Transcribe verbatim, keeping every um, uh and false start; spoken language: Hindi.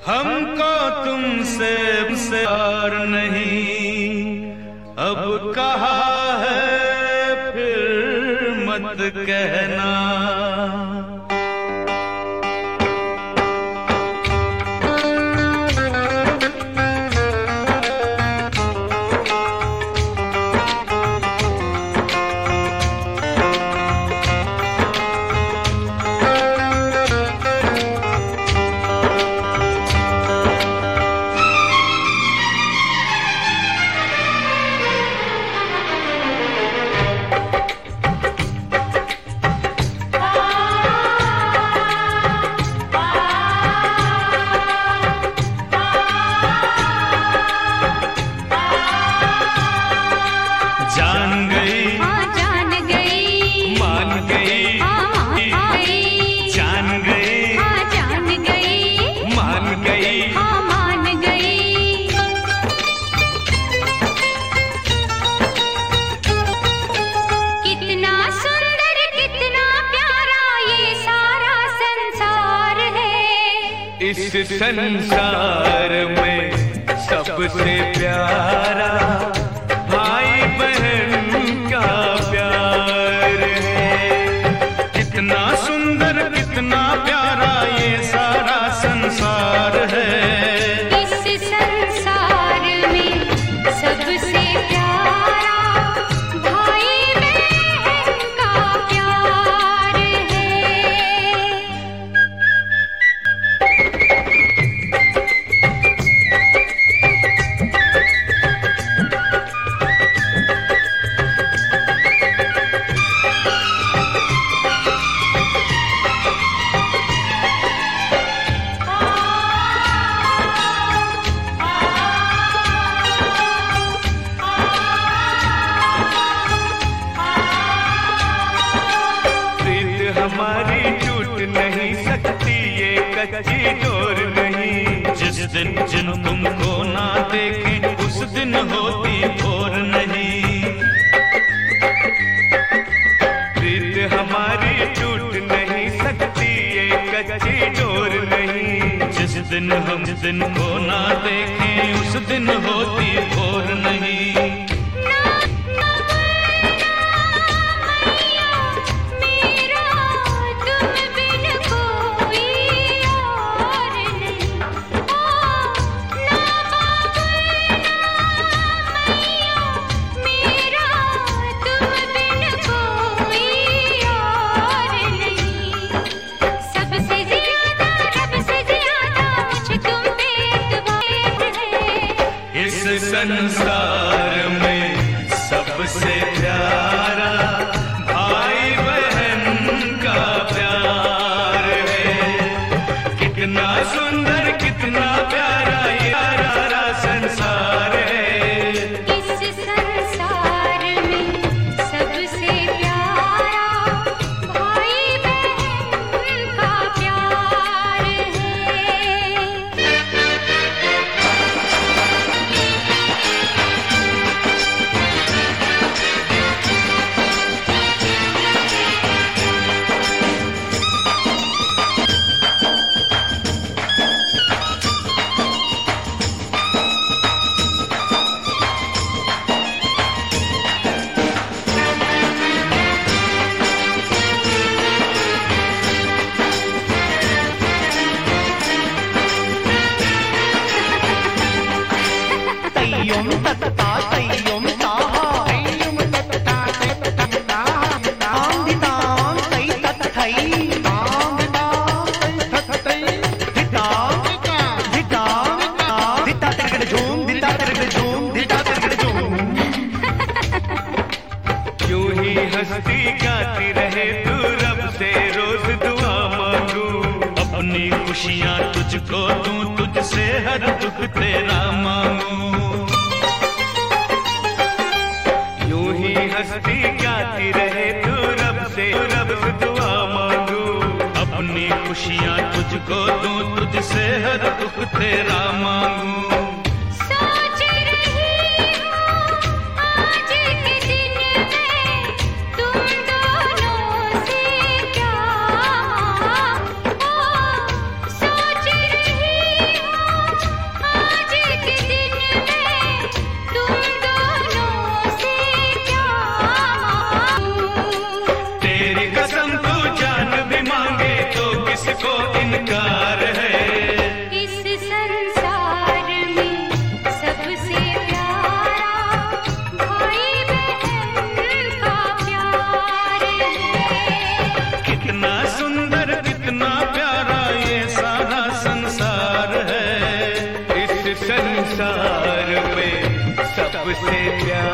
हमको तुमसे प्यार नहीं, अब कहा है फिर मत कहना। इस संसार में सबसे प्यारा भाई बहन का प्यार है। कितना सुंदर कितना प्यारा ये सारा संसार है। इस संसार में सबसे प्यारा भाई बहन का प्यार है। हमारी टूट नहीं सकती ये कच्ची डोर नहीं। जिस दिन जिन तुमको ना देखे उस दिन होती भोर नहीं। प्रीत हमारी टूट नहीं सकती ये कच्ची डोर नहीं। जिस दिन हम दिन को ना देखें उस दिन होती भोर नहीं। इस संसार में सबसे प्यारा भाई बहन का प्यार है। कितना सुंदर कितना प्यारा ये सारा संसार है। इस संसार में सबसे प्यारा भाई बहन का प्यार है। तय्युम तत्ता तय्युम ताहा तय्युम तत्ता तत्ता ताम दिताम तै तत्थै ताम दिताम तै तत्थै दिताम दिताम दिता तिरगड़ झूम दिता तिरगड़ झूम दिता तिरगड़ झूम। यूं ही हंसती गाती रहे तू रब से रोज दुआ मांगू। अपनी खुशियाँ तुझको दूं तुझसे हर दुख तेरा मांगू। हंसती गाती रहे तू रब से रब से दुआ मांगू। अपनी खुशियाँ तुझको दूं तुझसे हर दुख तेरा मांगू। सोच रही हूँ आज के दिन में तुम दोनों से क्या। ओ सोच रही हूँ संस्कार है। इस संसार में सबसे प्यारा भाई बहन का प्यार है। कितना सुंदर कितना प्यारा ये सारा संसार है। इस संसार में सबसे प्यारा